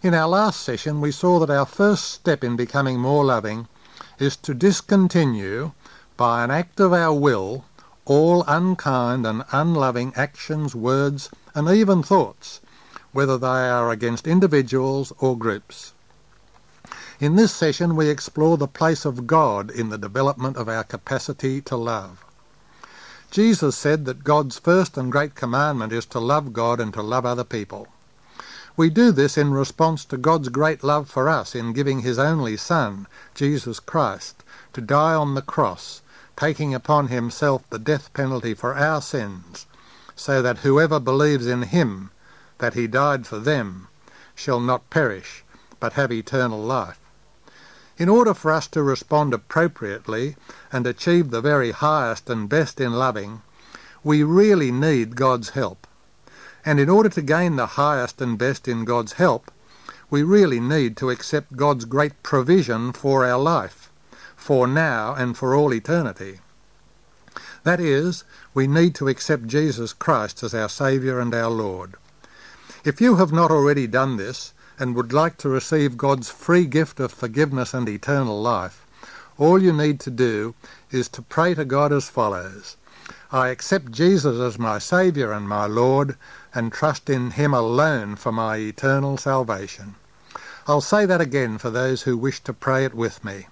In our last session we saw that our first step in becoming more loving is to discontinue, by an act of our will, all unkind and unloving actions, words and even thoughts, whether they are against individuals or groups. In this session we explore the place of God in the development of our capacity to love. Jesus said that God's first and great commandment is to love God and to love other people. We do this in response to God's great love for us in giving his only Son, Jesus Christ, to die on the cross, taking upon himself the death penalty for our sins, so that whoever believes in him, that he died for them, shall not perish, but have eternal life. In order for us to respond appropriately and achieve the very highest and best in loving, we really need God's help. And in order to gain the highest and best in God's help, we really need to accept God's great provision for our life, for now and for all eternity. That is, we need to accept Jesus Christ as our Saviour and our Lord. If you have not already done this and would like to receive God's free gift of forgiveness and eternal life, all you need to do is to pray to God as follows: I accept Jesus as my Saviour and my Lord, and trust in him alone for my eternal salvation. I'll say that again for those who wish to pray it with me.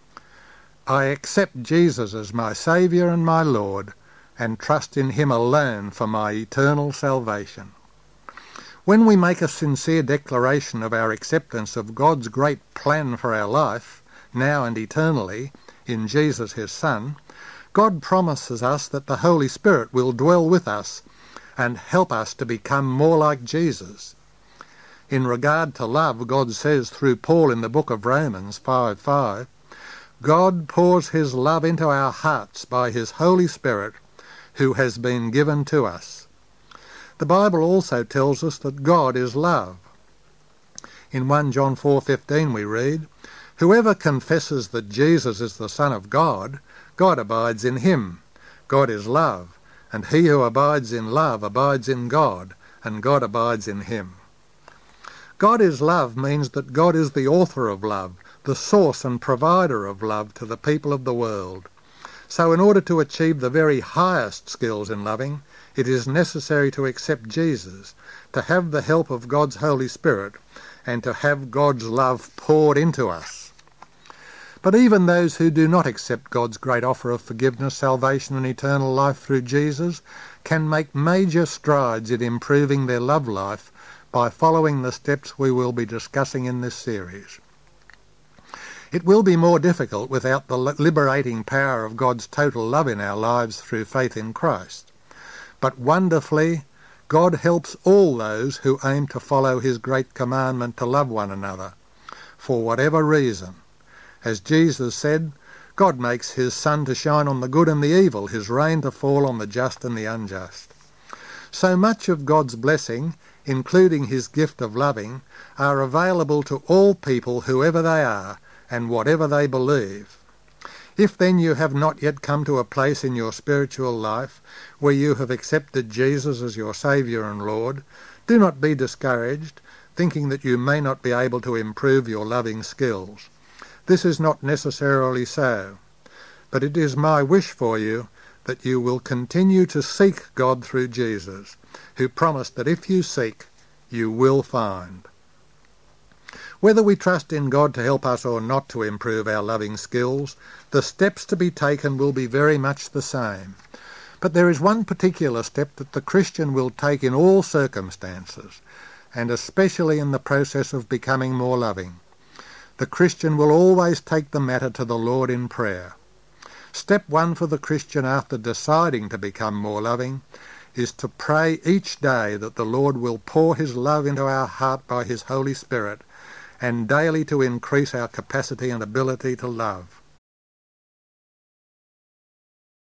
I accept Jesus as my Saviour and my Lord, and trust in him alone for my eternal salvation. When we make a sincere declaration of our acceptance of God's great plan for our life, now and eternally, in Jesus his Son, God promises us that the Holy Spirit will dwell with us and help us to become more like Jesus. In regard to love, God says through Paul in the book of Romans 5:5, God pours his love into our hearts by his Holy Spirit, who has been given to us. The Bible also tells us that God is love. In 1 John 4:15 we read, Whoever confesses that Jesus is the Son of God, God abides in him. God is love, and he who abides in love abides in God, and God abides in him. God is love means that God is the author of love, the source and provider of love to the people of the world. So in order to achieve the very highest skills in loving, it is necessary to accept Jesus, to have the help of God's Holy Spirit, and to have God's love poured into us. But even those who do not accept God's great offer of forgiveness, salvation and eternal life through Jesus can make major strides in improving their love life by following the steps we will be discussing in this series. It will be more difficult without the liberating power of God's total love in our lives through faith in Christ. But wonderfully, God helps all those who aim to follow his great commandment to love one another, for whatever reason. As Jesus said, God makes his sun to shine on the good and the evil, his rain to fall on the just and the unjust. So much of God's blessing, including his gift of loving, are available to all people whoever they are and whatever they believe. If then you have not yet come to a place in your spiritual life where you have accepted Jesus as your Saviour and Lord, do not be discouraged, thinking that you may not be able to improve your loving skills. This is not necessarily so, but it is my wish for you that you will continue to seek God through Jesus, who promised that if you seek, you will find. Whether we trust in God to help us or not to improve our loving skills, the steps to be taken will be very much the same. But there is one particular step that the Christian will take in all circumstances, and especially in the process of becoming more loving. The Christian will always take the matter to the Lord in prayer. Step one for the Christian after deciding to become more loving is to pray each day that the Lord will pour his love into our heart by his Holy Spirit, and daily to increase our capacity and ability to love.